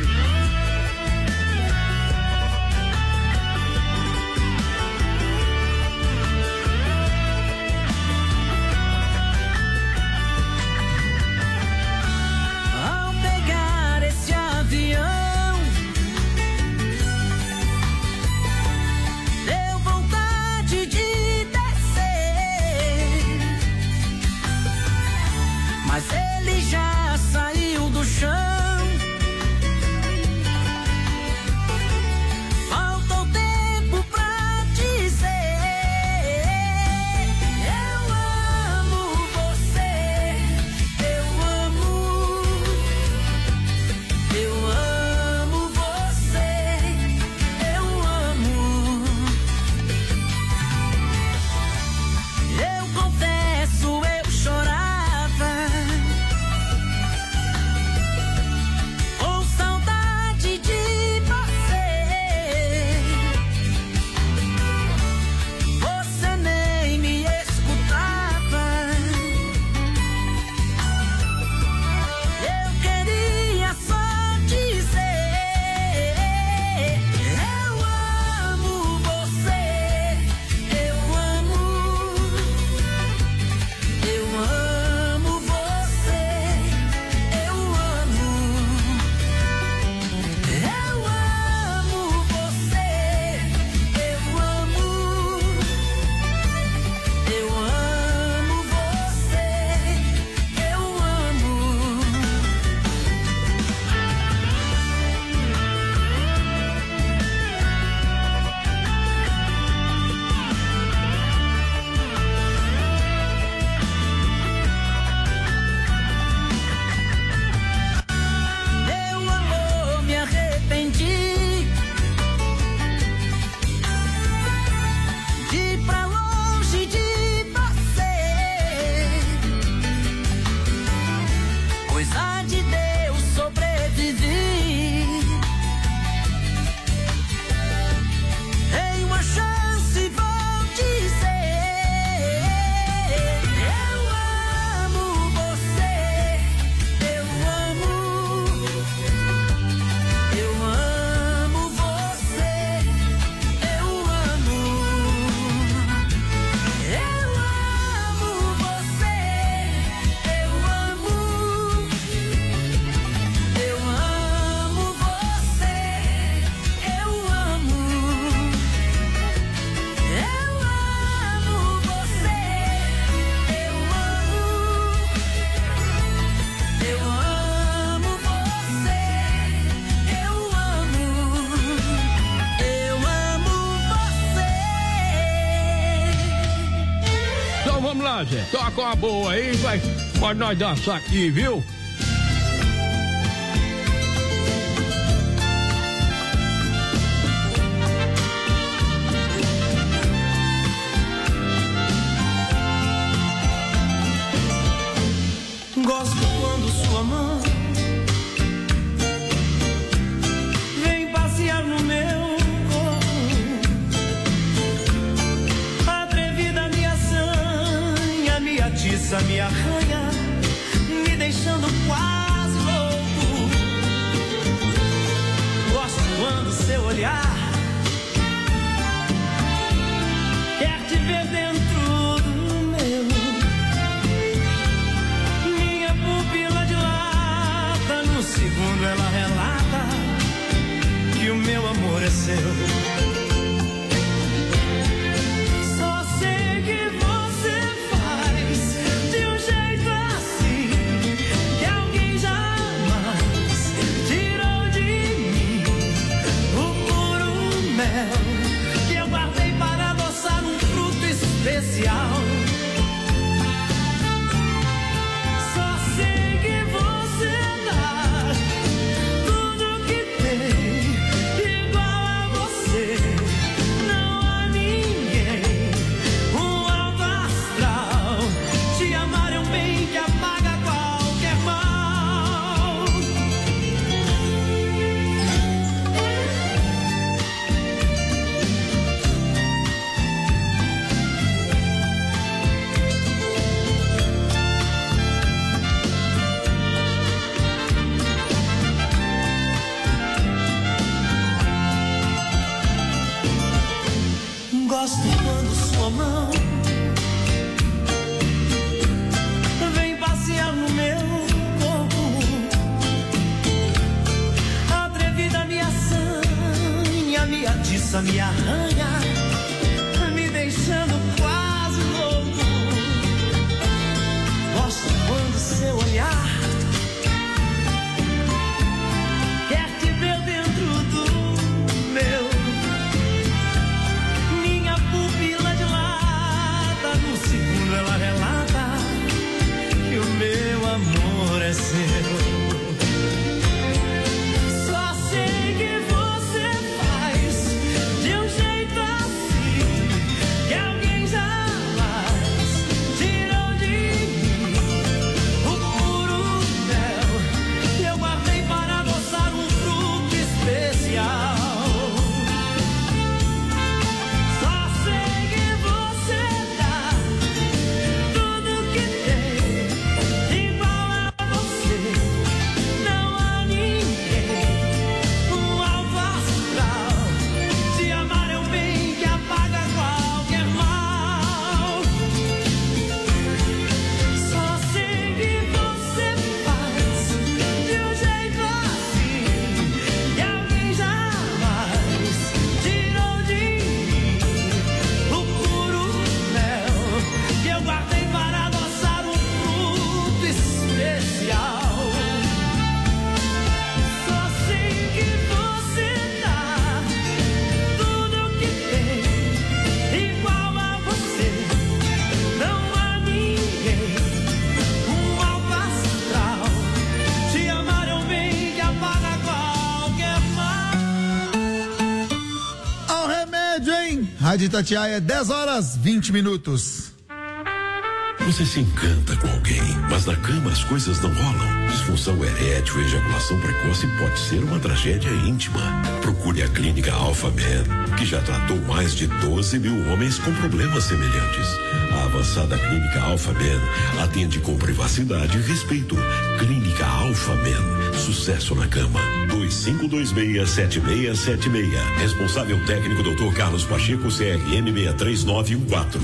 Ao pegar esse avião, deu vontade de descer, mas ele já saiu do chão. Falta o tempo pra dizer: eu amo você, eu amo, eu amo você, eu amo. Eu confesso, eu chorava com saudade de você. Você nem me escutava. Eu queria só dizer: eu amo você, eu amo, eu amo você, eu amo, eu amo você, eu amo, eu amo você, eu Meu amor, me arrependi de ir pra longe de você. Coisa de Deus, sobrevivi. Em uma chance vou dizer: eu amo você, eu amo, eu amo você, eu amo, eu amo você, eu amo, eu amo você, eu amo, eu amo você, eu amo, eu amo você, eu amo, eu amo você. Então vamos lá, Zé. Toca uma boa aí, vai. Pode nós dançar aqui, viu? Gosto quando sua mão vem passear no meu corpo, atrevida me assanha, me atiça, me arranha, me deixando quase louco. Gosto quando seu olhar quer te ver dentro do meu. Minha pupila dilata, no segundo ela relata que o meu amor é seu. Só sei que você faz de um jeito assim que alguém jamais tirou de mim o puro mel que eu guardei para adoçar um fruto força me arranha, me deixando quase louco. Gosto quando seu olhar quer te ver dentro do meu. Minha pupila dilata, no segundo ela relata que o meu amor é seu. Só sei que você faz de um jeito assim que alguém jamais tirou de mim o puro mel que eu guardei para adoçar um fruto especial. Só sei que você dá tudo que tem igual a você. Não há ninguém, um alto astral. Te amar é um bem que apaga qualquer mal. Só sei que você faz de um jeito assim que alguém jamais tirou de mim o puro mel que eu guardei para adoçar um fruto especial. Só sei que você dá tudo que tem igual a você. Não há ninguém, um alto astral. Te amar é um bem que apaga qualquer mal. Ao remédio, hein? Rádio Itatiaia, dez horas, vinte minutos. Você se encanta com alguém, mas na cama as coisas não rolam. Disfunção erétil e ejaculação precoce pode ser uma tragédia íntima. Procure a Clínica Alpha Men, que já tratou mais de doze mil homens com problemas semelhantes. A avançada Clínica Alpha Men atende com privacidade e respeito. Clínica Alpha Men, sucesso na cama. dois cinco dois seis, sete seis sete seis. Responsável técnico doutor Carlos Pacheco, C R M seis três nove um quatro.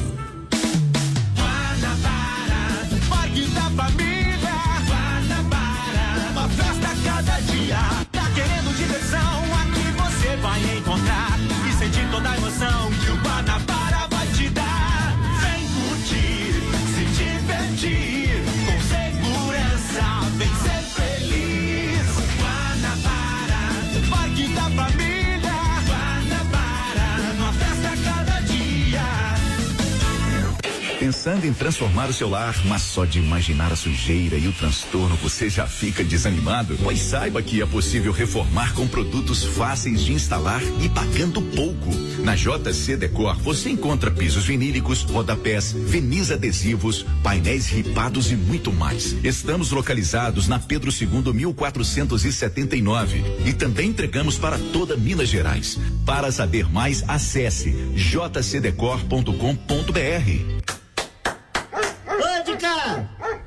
Parque da família, Guanabara, uma festa a cada dia. Tá querendo diversão? Aqui você vai encontrar e sentir toda a emoção que o Guanabara vai te dar. Vem curtir, se divertir, com segurança, vem ser feliz. Guanabara, Parque da família, Guanabara, uma festa a cada dia. Pensando em transformar o seu lar, mas só de imaginar a sujeira e o transtorno você já fica desanimado? Pois saiba que é possível reformar com produtos fáceis de instalar e pagando pouco. Na J C Decor você encontra pisos vinílicos, rodapés, verniz adesivos, painéis ripados e muito mais. Estamos localizados na Pedro segundo, mil quatrocentos e setenta e nove e também entregamos para toda Minas Gerais. Para saber mais, acesse j c decor ponto com ponto b r. Ô, de cara!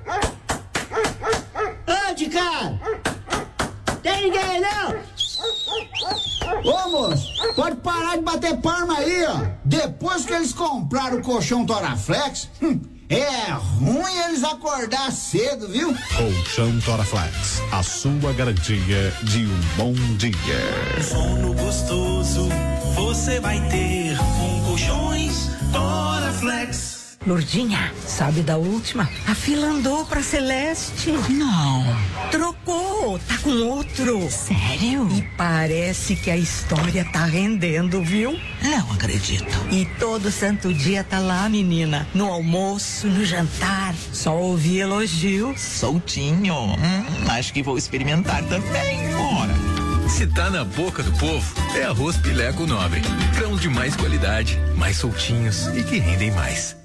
Ô, de cara! Tem ninguém aí, não? Ô, moço, pode parar de bater palma aí, ó. Depois que eles compraram o colchão Toraflex, hum, é ruim eles acordar cedo, viu? Colchão Toraflex, a sua garantia de um bom dia. Sono gostoso você vai ter com colchões Toraflex. Lourdinha, sabe da última? A fila andou pra Celeste. Não. Trocou, tá com outro. Sério? E parece que a história tá rendendo, viu? Não acredito. E todo santo dia tá lá, menina. No almoço, no jantar. Só ouvi elogio. Soltinho. Hum, acho que vou experimentar também. Bora. Se tá na boca do povo, é arroz Pileco Nobre. Grão de mais qualidade, mais soltinhos e que rendem mais.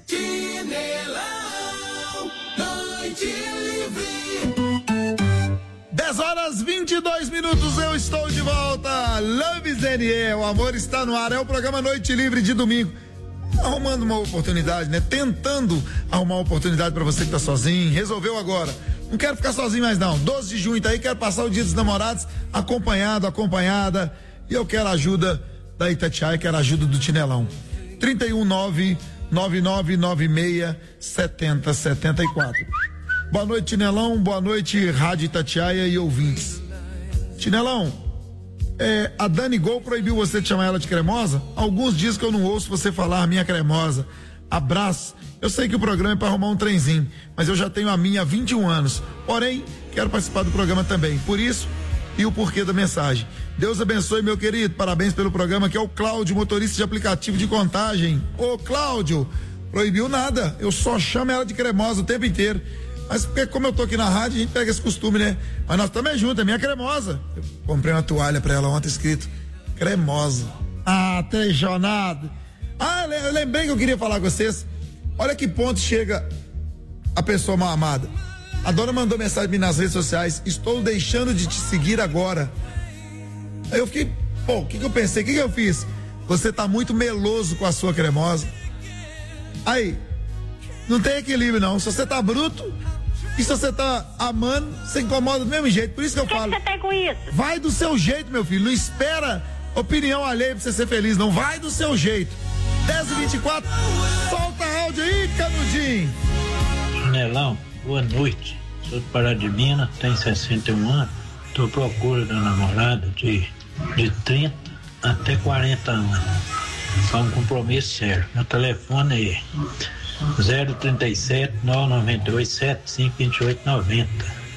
dez horas vinte e dois minutos, eu estou de volta. Love Zenier, o amor está no ar. É o programa Noite Livre de domingo. Arrumando uma oportunidade, né? Tentando arrumar uma oportunidade para você que tá sozinho. Resolveu agora. Não quero ficar sozinho mais não. doze de junho tá aí, quero passar o Dia dos Namorados acompanhado, acompanhada. E eu quero a ajuda da Itatiaia, quero a ajuda do Tinelão. trinta e um, nove nove nove nove seis, sete zero sete quatro. Boa noite, Tinelão. Boa noite, Rádio Itatiaia e ouvintes. Tinelão, É, a Dani Gol proibiu você de chamar ela de cremosa? Alguns dias que eu não ouço você falar minha cremosa. Abraço. Eu sei que o programa é para arrumar um trenzinho, mas eu já tenho a minha há vinte e um anos. Porém, quero participar do programa também. Por isso, e o porquê da mensagem. Deus abençoe, meu querido. Parabéns pelo programa, que é o Cláudio, motorista de aplicativo de Contagem. Ô, Cláudio, proibiu nada. Eu só chamo ela de cremosa o tempo inteiro. Mas porque como eu tô aqui na rádio, a gente pega esse costume, né? Mas nós também juntos, é minha cremosa. Eu comprei uma toalha pra ela ontem escrito cremosa. Ah, trejonado. Ah, eu lembrei que eu queria falar com vocês. Olha que ponto chega a pessoa mal amada. A dona mandou mensagem pra mim nas redes sociais: estou deixando de te seguir agora. Aí eu fiquei, pô, o que que eu pensei? O que que eu fiz? Você tá muito meloso com a sua cremosa. Aí, não tem equilíbrio não. Se você tá bruto e se você tá amando, você incomoda do mesmo jeito. Por isso que eu que falo. O que você tem com isso? Vai do seu jeito, meu filho. Não espera opinião alheia pra você ser feliz, não. Vai do seu jeito. dez e vinte e quatro, solta áudio aí, Canudinho. Chinelão, boa noite. Sou de Pará de Minas, tenho sessenta e um anos. Tô à procura da namorada de, de trinta até quarenta anos. Para um compromisso sério. Meu telefone é zero trinta e sete, nove nove oito, sete cinco dois oito nove zero.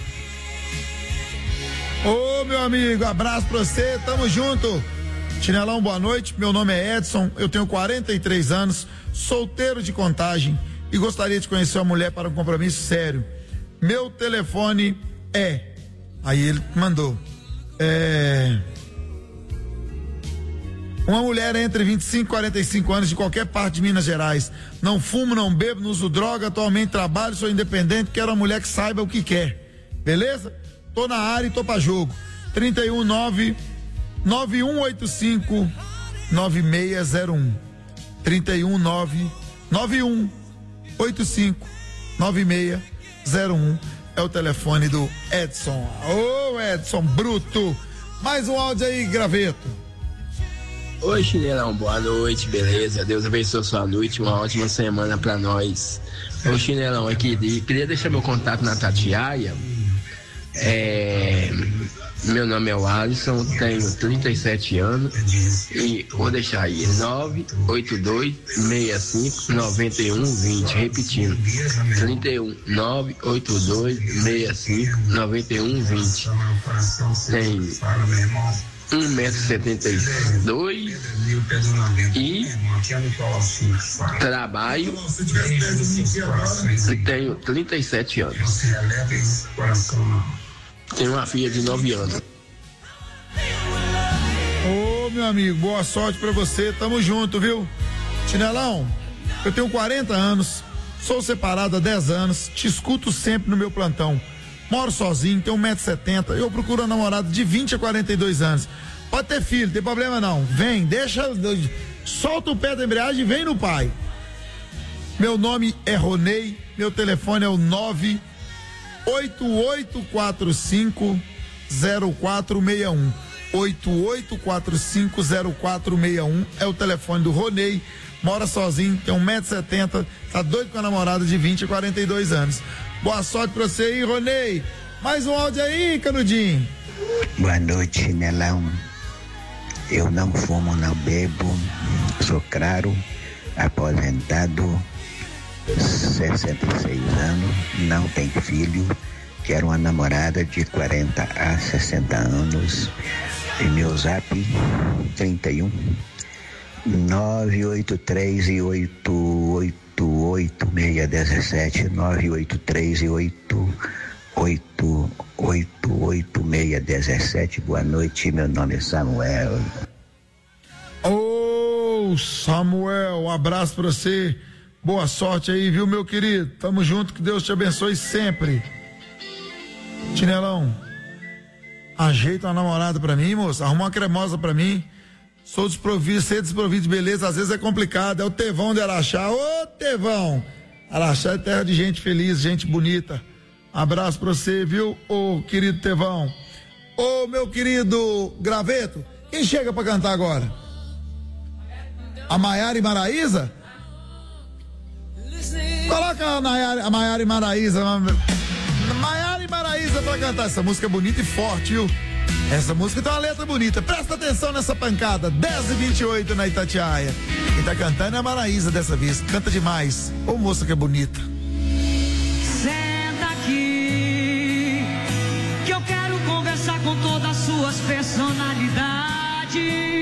Ô, meu amigo, abraço pra você, tamo junto. Chinelão, boa noite. Meu nome é Edson, eu tenho quarenta e três anos, solteiro de Contagem e gostaria de conhecer uma mulher para um compromisso sério. Meu telefone é. Aí ele mandou. É. Uma mulher entre vinte e cinco e quarenta e cinco anos de qualquer parte de Minas Gerais. Não fumo, não bebo, não uso droga, atualmente trabalho, sou independente, quero uma mulher que saiba o que quer. Beleza? Tô na área e tô pra jogo. trinta e um nove nove um oito cinco nove seis zero um. trinta e um nove nove um oito cinco nove seis zero um é o telefone do Edson. Ô, Edson bruto. Mais um áudio aí, Graveto. Oi, Chinelão, boa noite, beleza? Deus abençoe sua noite, uma ótima semana pra nós. Ô, Chinelão, aqui, queria deixar meu contato na Tatiaia. É, meu nome é o Alisson, tenho trinta e sete anos e vou deixar aí nove oito dois, seis cinco, nove um dois zero, repetindo, trinta e um, nove oito dois, seis cinco, nove um dois zero. Tem um metro e setenta e dois e trabalho e tenho trinta e sete anos. Tenho uma filha de nove anos. Ô, meu amigo, boa sorte pra você, tamo junto, viu? Chinelão, eu tenho quarenta anos, sou separado há dez anos, te escuto sempre no meu plantão. Moro sozinho, tenho um metro e setenta, eu procuro uma namorada de vinte a quarenta e dois anos. Pode ter filho, não tem problema não. Vem, deixa, solta o pé da embreagem e vem no pai. Meu nome é Ronei, meu telefone é o nove oito oito quatro cinco zero quatro seis um. oito oito quatro cinco zero quatro seis um é o telefone do Ronei. Mora sozinho, tem um metro e setenta, tá doido com a namorada de vinte a quarenta e dois anos. Boa sorte pra você aí, Ronei. Mais um áudio aí, Canudinho. Boa noite, Chinelão. Eu não fumo, não bebo, sou claro, aposentado, sessenta e seis anos, não tenho filho, quero uma namorada de quarenta a sessenta anos. E meu zap trinta e um, nove oito três e oito oito oito seis um sete, nove oito três e oito oito oito oito seis um sete. Boa noite, meu nome é Samuel. Ô, oh, Samuel, um abraço pra você. Boa sorte aí, viu, meu querido? Tamo junto, que Deus te abençoe sempre. Chinelão, ajeita uma namorada pra mim, moça. Arruma uma cremosa pra mim. Sou desprovido, ser desprovido de beleza, às vezes é complicado. É o Tevão de Araxá. Ô, Tevão! Araxá é terra de gente feliz, gente bonita. Abraço pra você, viu, ô querido Tevão. Ô, meu querido Graveto, quem chega pra cantar agora? A Maiara e Maraísa? Coloca a Maiara, a Maiara e Maraísa. Maiara e Maraísa pra cantar essa música bonita e forte, viu? Essa música tem uma letra bonita. Presta atenção nessa pancada. dez e vinte e oito na Itatiaia. Quem tá cantando é a Maraísa dessa vez. Canta demais. Ô moça que é bonita. Senta aqui, que eu quero conversar com todas as suas personalidades.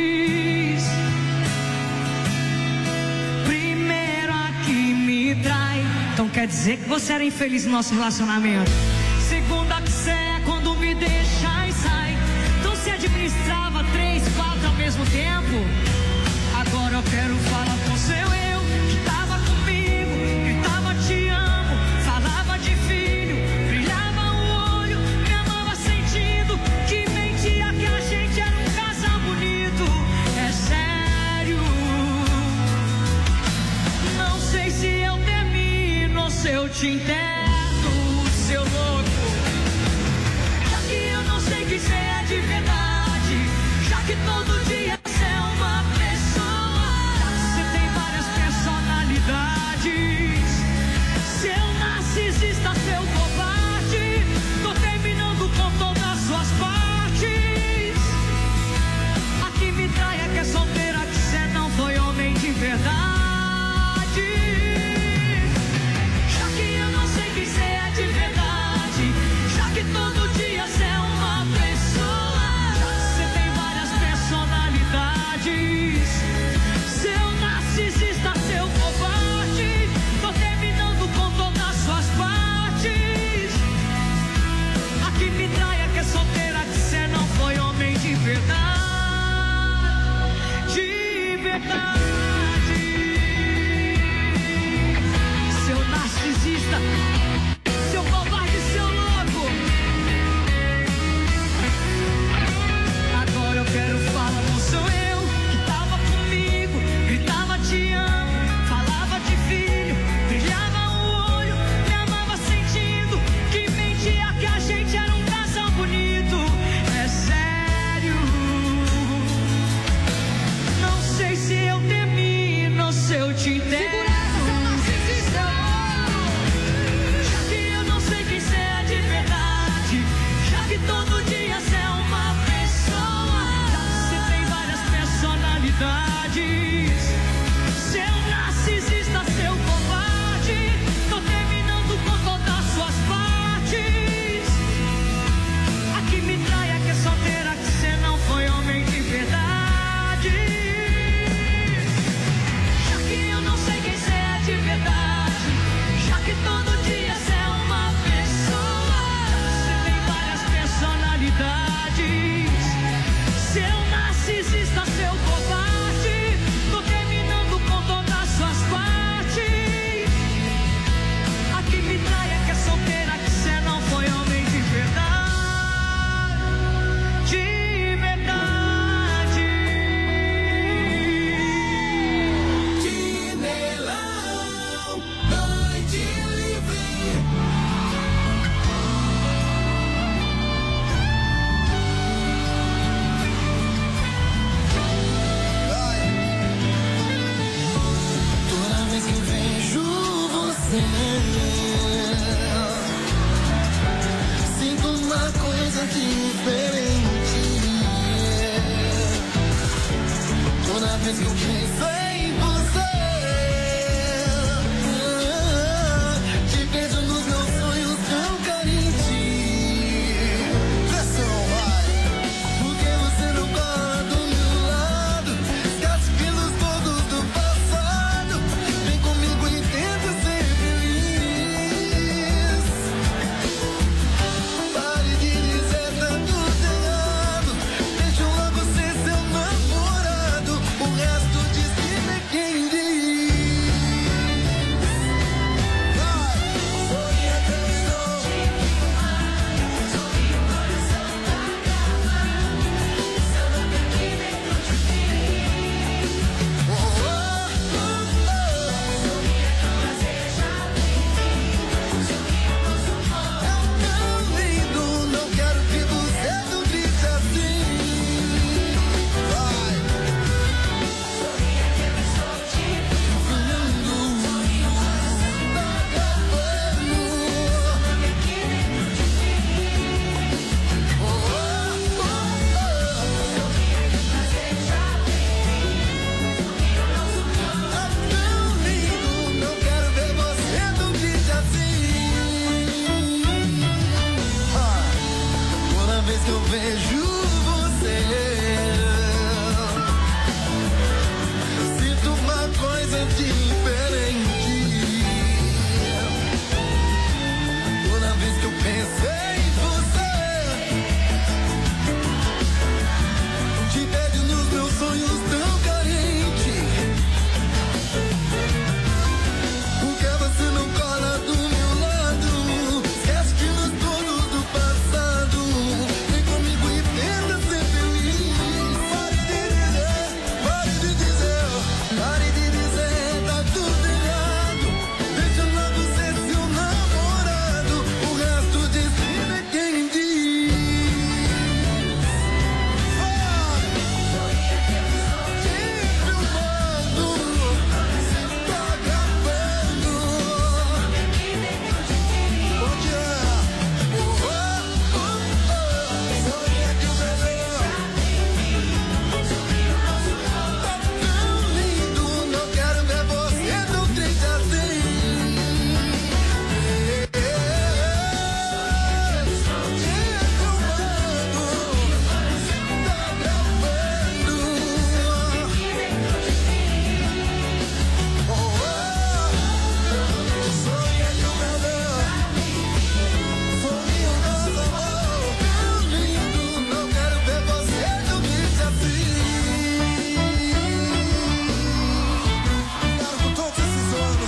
Primeiro aqui me trai, então quer dizer que você era infeliz no nosso relacionamento. Segunda que você é quando me deixa e sai. Então você administrava três, quatro ao mesmo tempo. Agora eu quero falar com seu eu, que tava comigo, gritava te amo, falava de filho, brilhava o olho, me amava sentindo, que mentia que a gente era um casal bonito. É sério, não sei se eu termino ou se eu te interno, seu louco. Já que eu não sei que você é de verdade, já que todo dia você é uma pessoa, você tem várias personalidades. Seu narcisista, seu covarde, tô terminando com todas as suas partes. A que me trai é que é solteira, que você não foi homem de verdade. Já que eu não sei que você é de verdade, já que todo dia você é uma pessoa, você tem várias personalidades. Seu narcisista, seu covarde, tô terminando com todas as suas partes. A que me trai é que é solteira, que você não foi homem de verdade. De verdade. Seu narcisista, seu covarde, seu louco. Agora eu quero falar com sou eu, que tava comigo, gritava te amo, falava de filho, brilhava o olho, me amava sentindo, que mentia que a gente era um casal bonito. É sério, não sei se eu termino ou se eu te entendo. Já que eu não sei quem você é de verdade, já que todo dia você é uma pessoa, você tem várias personalidades. Seu narcisista, seu covarde, tô terminando com todas as suas partes. A que me trai é que é solteira, que você não foi homem de verdade. Já que eu não sei quem você é de verdade, já que todo dia você é uma pessoa, você tem várias personalidades. Seu narcisista, seu covarde, tô terminando com todas as suas partes. A que me trai é que é solteira, que você não foi homem de verdade. De verdade. Chinelão, noite livre. Toda vez que vejo você, sinto uma coisa diferente. Toda vez que eu penso em você, te vejo nos meus sonhos tão carente. Pressão, vai. Porque você não cola do meu lado, esquece quilos todos do passado. Vem comigo e tenta ser feliz. Pare de dizer tá tudo errado, deixa logo ser seu namorado. O resto diz que vez que eu vejo você, eu sinto uma coisa diferente. Toda vez que eu pensei em você, te vejo nos meus sonhos tão carente. Por que você não cola do meu lado? Esquece de nós todos do passado. Vem comigo e tenta ser feliz. Pare de dizer, pare de dizer, pare de dizer, tá tudo errado. Deixa logo ser seu namorado. O resto de cima é quem diz. Não quero ver você tão triste assim. Não quero ver você tão triste assim. Cara, com todos esses anos,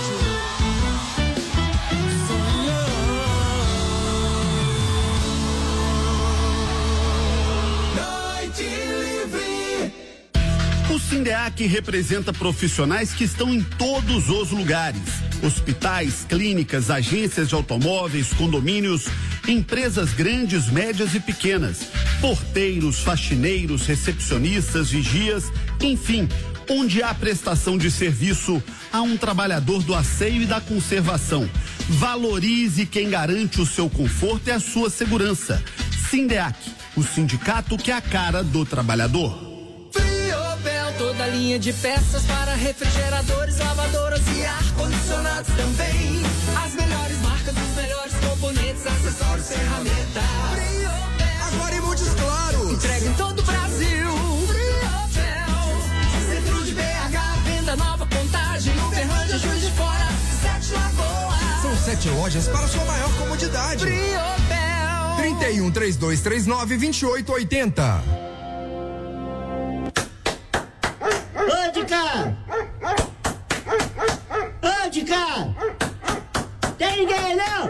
gente. Noite Livre. O Sindeac representa profissionais que estão em todos os lugares: hospitais, clínicas, agências de automóveis, condomínios, empresas grandes, médias e pequenas, porteiros, faxineiros, recepcionistas, vigias, enfim, onde há prestação de serviço a um trabalhador do asseio e da conservação. Valorize quem garante o seu conforto e a sua segurança. Sindeac, o sindicato que é a cara do trabalhador. Friobel, toda linha de peças para refrigeradores, lavadoras e ar-condicionados também. As melhores marcas, os melhores componentes, acessórios, ferramentas. Friobel. Agora em Montes Claros. Entrega em todo o Brasil. Friobel. Centro de B H, venda nova, Contagem, Uberlândia, Juiz de Fora, Sete Lagoas. São sete lojas para sua maior comodidade. Friobel. trinta e um, trinta e dois trinta e nove, vinte e oito oitenta. Ô, de cá! Ô, de cá! Tem ninguém aí, não?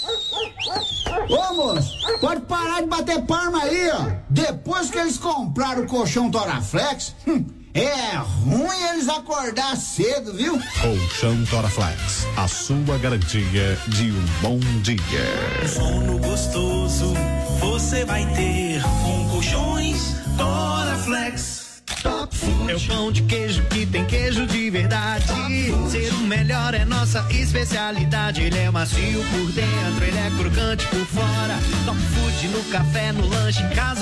Ô, moço, pode parar de bater palma aí, ó. Depois que eles compraram o colchão Toraflex, hum, é ruim eles acordar cedo, viu? Colchão Toraflex, a sua garantia de um bom dia. Sono gostoso você vai ter com colchões Toraflex. Top Food. É o pão de queijo que tem queijo de verdade. Ser o melhor é nossa especialidade. Ele é macio por dentro, ele é crocante por fora. Top Food no café, no lanche, em casa